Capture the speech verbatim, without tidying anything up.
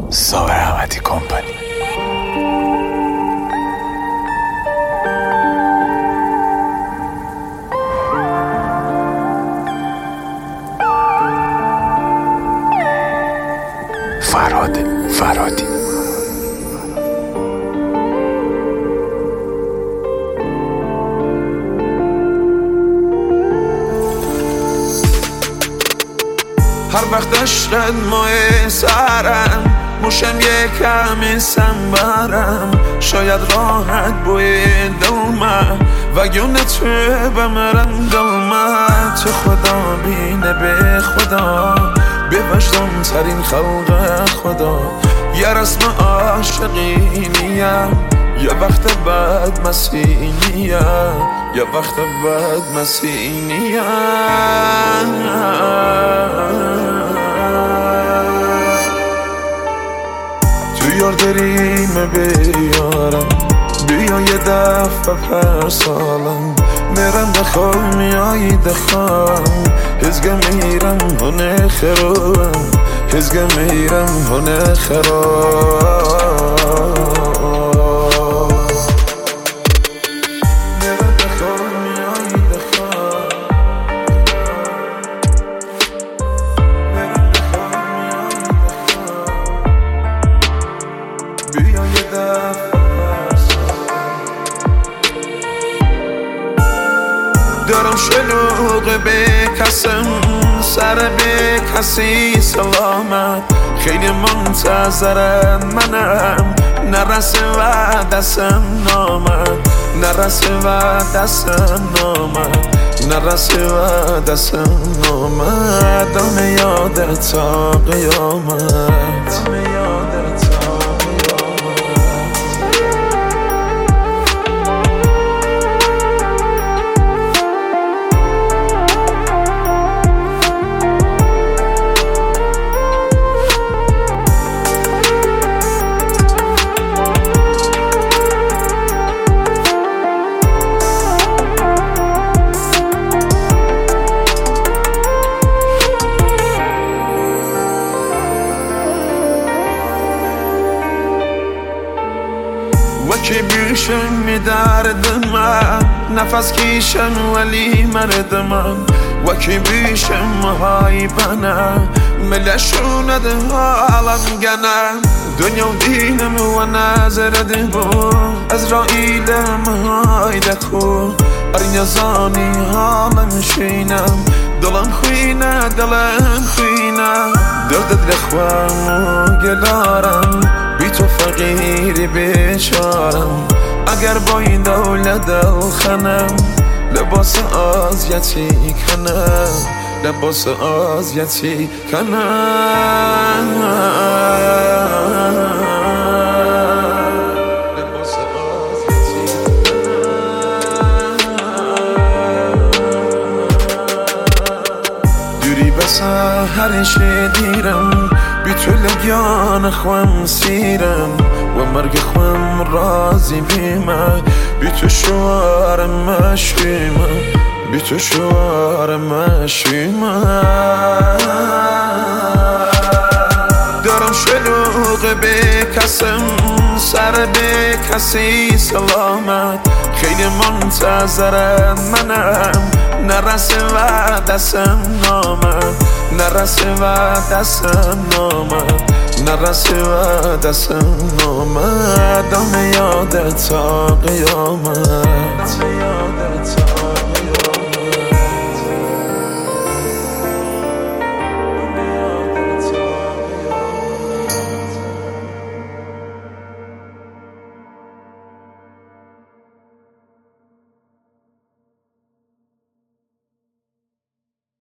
صابر احمدی کمپانی. فراد فرادی. هر وقت عشقت ماه سرم موشم یه کمی سنبرم، شاید راحت بوی دلمه و گونه تو بمرم دلمه. تو خدا بینه به خدا، به وجدان ترین خلق خدا. یه رسم عاشقینیم، یه وقت بعد مسیحینیم، یه وقت بعد مسیحینیم. یار داریم بیارم، بیا یه دفعه پر سالم میرم دخواه میایی دخواه. هزگه میرم هنه خرام، هزگه میرم هنه خرام. میرم دخواه میایی دخواه، میرم دخواه میایی دخواه. بیا یه دفعه دارم شلوغ به کسم، سر به کسی سلامت. خیلی منتظرم منم، نرسه و دستم نامد، نرسه و دستم نامد، نرسه و دستم نامد. دم یادت تا قیامت، دم یادت تا وکی بیشم می دردم، نفس کیشم ولی مردم. وکی بیشم های بنم، ملشوند حالم گنم. دنیا و دینم و نظر بو، ازرائیلم های دکو. اریا زانی حالم شینم، دلم خوینه دلم خوینه. دردت لخوام و گلارم، بی تو فقیری بیچارم. اگر با این دولت دل خنم، لباس آزیتی کنم، لباس آزیتی کنم. لباس آزیتی کنم. دوری بس هرش دیرم، بی تو لگیان خوام سیرم و مرگ خوام رازی بیمه. بی تو شوارم مشیمه، بی تو شوارم مشیمه. دارم شلوغ به کسم، سر به کسی سلامت. خیلی منتظرم منم، نرسه و دستم نامد، نرسه و دستم نامد، نرسه و دستم نامد. دم یادت تا قیامت.